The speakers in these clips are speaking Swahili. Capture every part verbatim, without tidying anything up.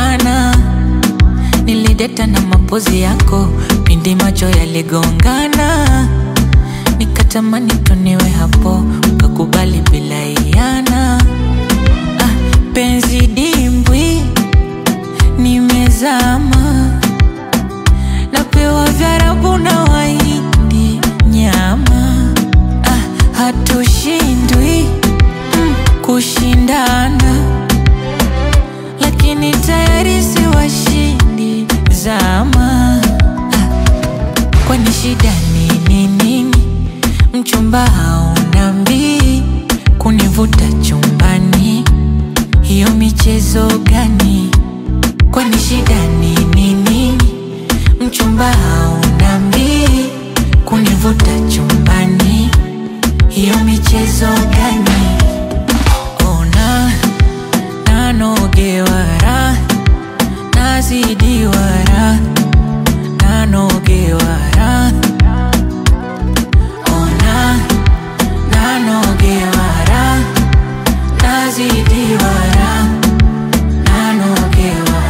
maana nilideta na mapozi yako pindi macho yaligongana, nikatamani tuniwe hapo, ukakubali bila iana. Ah, penzi dimbwi nimezama, napewa vyarabu na Wahindi nyama. Ah, hatushindwi mm, kushindana, lakini tayari si washindi zama. Ah, kwani shida nini nini? Mchumba haunambii kunivuta chumbani, hiyo michezo gani? Kwani shida nini nini? Mchumba haunambii kunivuta chumbani, hiyo michezo gani? Ona nanogewara, nazidiwara, nanogewara. Ona nanogewara, nazidiwara, nanogewara.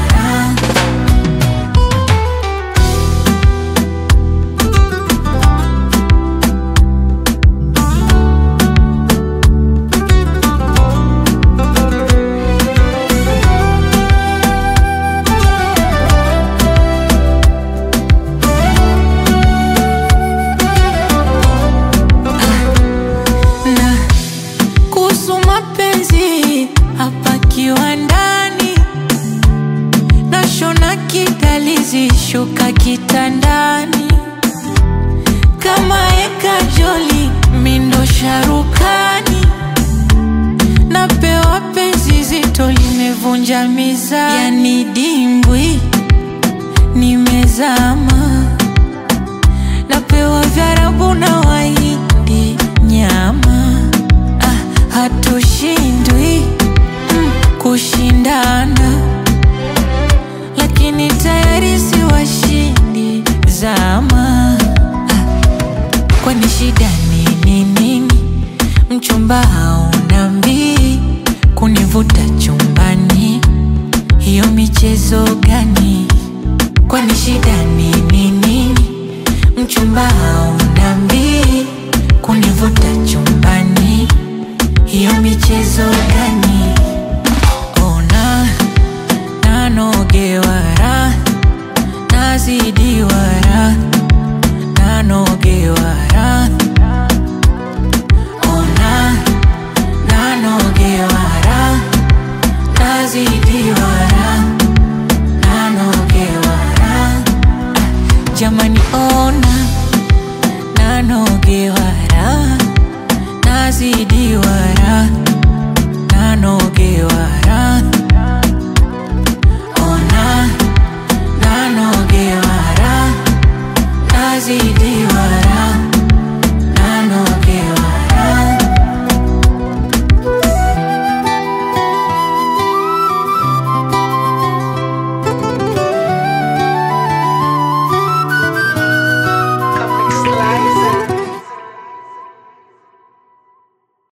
Hapa kiwandani nashona kidalizi, shuka kitandani, kama eka joli mindo sharukani, napewa penzi zito limevunja mizani. Yani dimbwi nimezama, napewa vyarabu na Wahindi nyama. Ah, hatushindwi kushindana, lakini tayari si washindi zama. Ah, kwani shida nini nini? Mchumba haunambii kunivuta chumbani, hiyo michezo gani? Kwani shida nini nini? Mchumba haunambii kunivuta chumbani, hiyo michezo gani?